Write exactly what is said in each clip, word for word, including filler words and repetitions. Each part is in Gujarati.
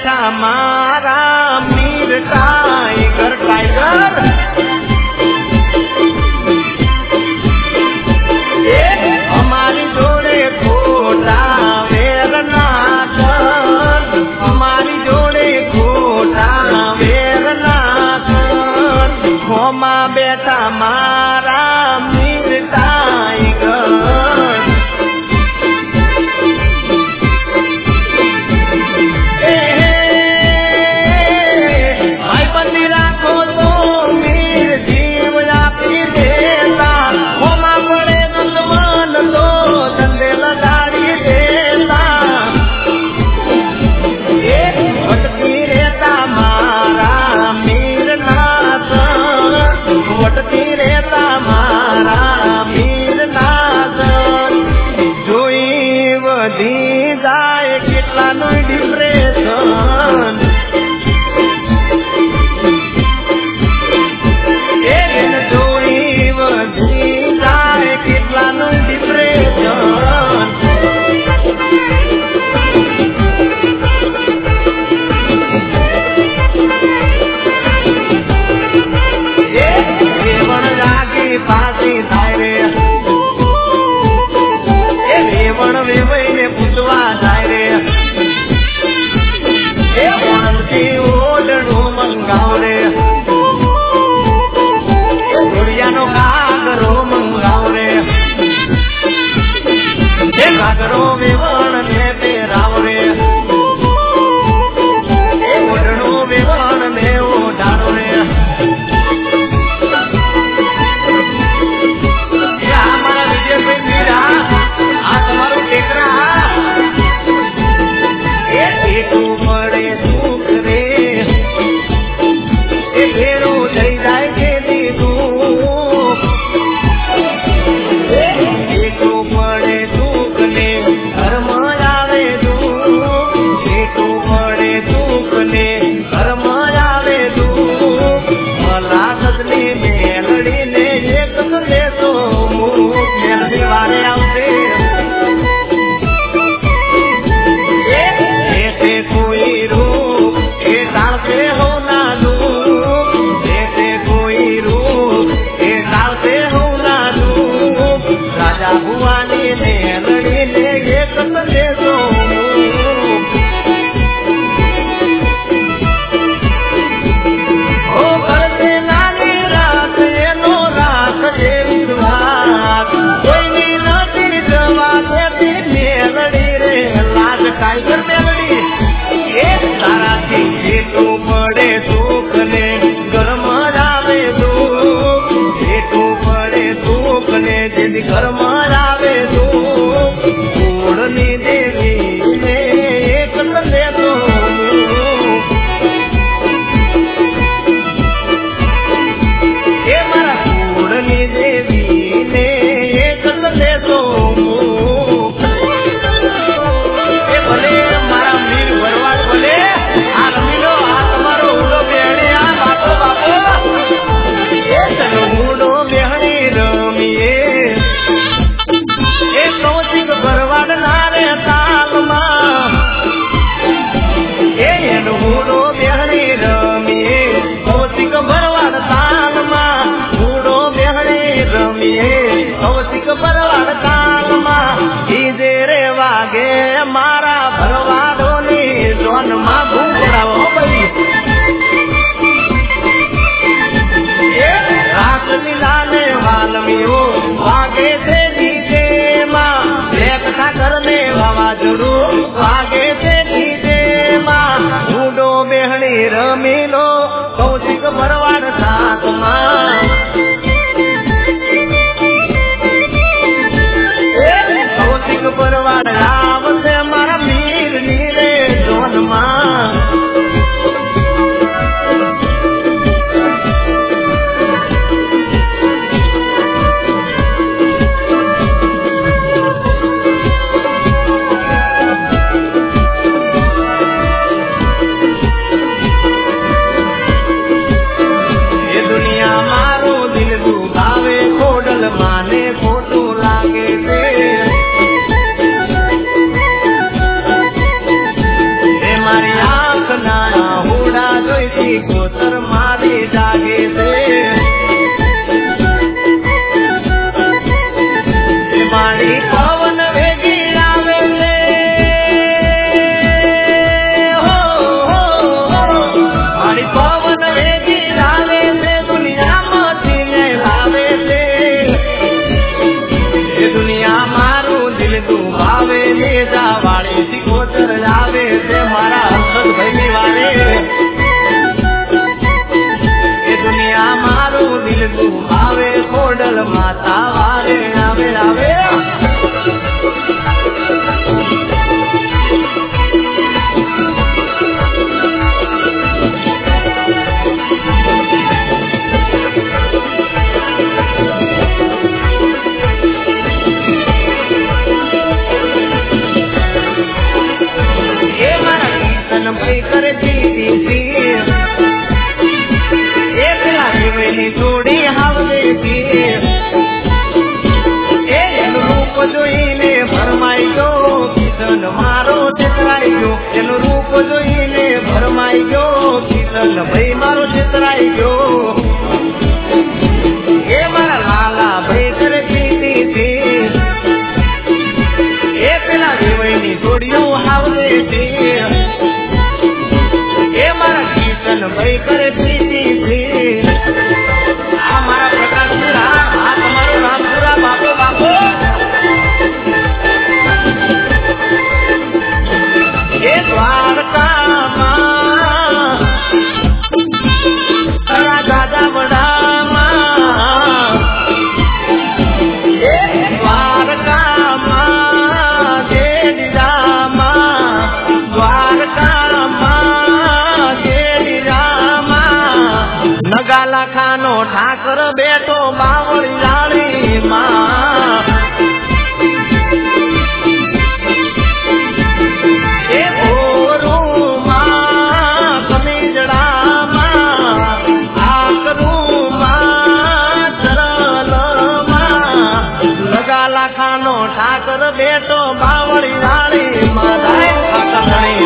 बैठा मारा मीर टाइगर टाइगर हमारी जोड़े खोटा वेर ना कर हमारी जोड़े खोटा वेर ना कर होमा बैठा मारा मीर टाइगर રમીલો કૌશિક ભરવાડ સાથમાં કૌશિક ભરવાડ આવશે મારા મીર નીરે જોનમાં છે મારા હર્ષદભાઈની વારે એ દુનિયા મારું દિલ તું આવે ખોડલ માતા વારે આવે આવે કરે એકલા જીવની જોડી આવડે એનું રૂપ જોઈને ભરમાઈ ગયો કિશન મારો ચિતરાઈ ગયો એનું રૂપ જોઈને ભરમાઈ ગયો કિશન ભાઈ મારો ચિતરાઈ ગયો એ મારા લાલા ભાઈ કરે જીતી એ પેલા જીવની જોડીઓ આવડે છે ભાઈ કરે પ્રીતિ થી આ મારા પ્રકાશપુરા આ તમારો રામપુરા બાપો બાપો એ દ્વારકામાં તારા દાદા વડામાં એ દ્વારકામાં જે દીદામાં દ્વારકામાં નગાલા ખાનો ઠાકર બેઠો બાવળી જાળી માં એ ઓરું માં કમીજડા માં આકરું માં ચરલ માં નગાલા ખાનો ઠાકર બેઠો બાવળી જાળી માં ઠાકર ધણી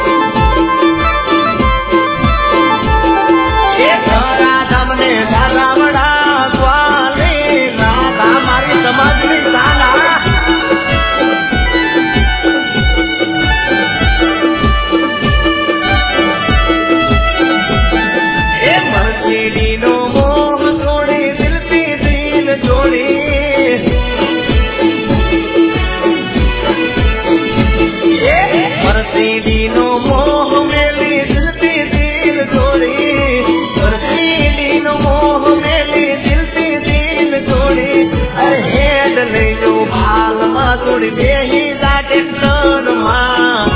થોડી બેહી દાટે માં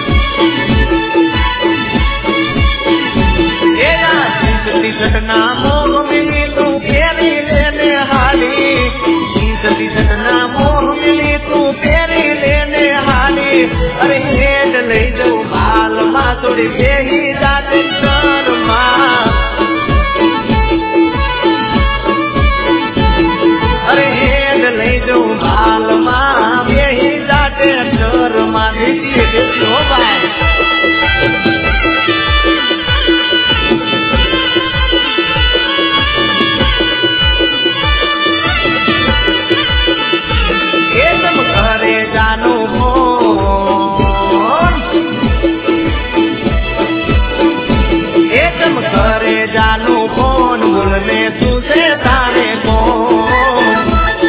એના તીસતી ઘટના મોહ મિલી તું ફેરી લેને હાલી તીસતી ઘટના મોહ મિલી તું ફેરી લેને હાલી અરે હેડ લઈ જવું બાલ માં થોડી બેહી દાટે માં અરે હેડ લઈ જવું બાલ માં બેહી જાતે ડર માં દેખીએ દેખી હો ભાઈ એ તમ ઘરે જાનું ફોન એ તમ ઘરે જાનું ફોન બોલને તું છે તારે કોણ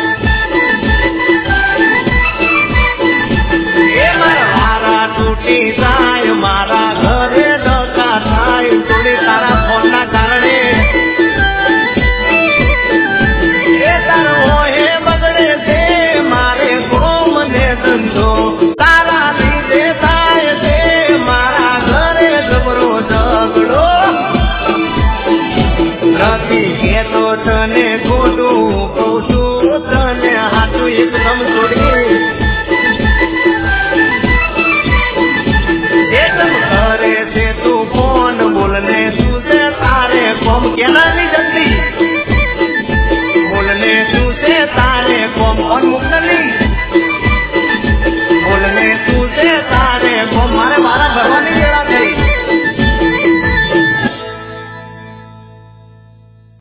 જાય મારા ઘરે ડકા થાય થોડી તારા ફોન ના કારણે એ તારો હે બગડે છે મારે ગોમ ને ધંધો તારા લીધે થાય છે મારા ઘરે જબરો ઝઘડો રતિ કેતો તને ખોટું કહું છું તને હાથું એકદમ છોડી